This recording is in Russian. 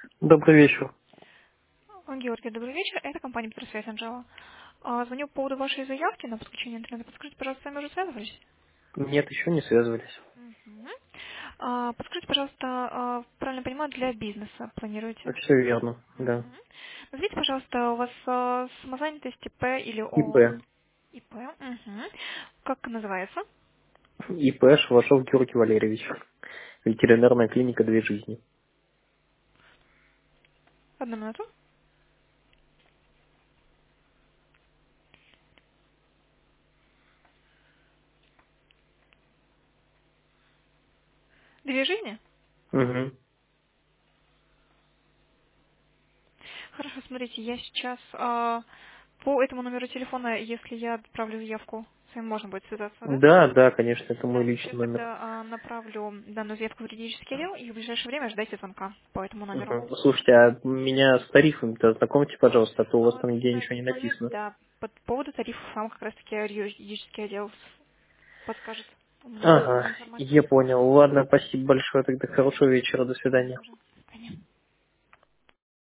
Добрый вечер. Георгий, добрый вечер. Это компания Петросвязь Анжела. Звоню по поводу вашей заявки на подключение интернета. Подскажите, пожалуйста, с вами уже связывались? Нет, еще не связывались. Мгм. Подскажите, пожалуйста, правильно понимаю, для бизнеса планируете? Все верно, да. Мгм. Назовите, пожалуйста, у вас самозанятость ИП или ИП. ООО? ИП. Мгм. Как называется? ИП Шалашов Георгий Валерьевич. Ветеринарная клиника «Две жизни». Одну минуту. Две жизни? Угу. Хорошо, смотрите, я сейчас по этому номеру телефона, если я отправлю заявку, с вами можно будет связаться, да? Да, да, конечно, это мой Да, сейчас личный номер. тогда направлю данную заявку в юридический отдел и в ближайшее время ждайте звонка по этому номеру. Угу. Слушайте, а меня с тарифами-то знакомьте, пожалуйста, а то у вас там В нигде ничего не данный момент, написано. да, по поводу тарифов вам как раз-таки юридический отдел подскажет. У меня нет Ага, полной информации. я понял. Ладно, спасибо большое, тогда хорошего вечера, до Вам свидания. тоже.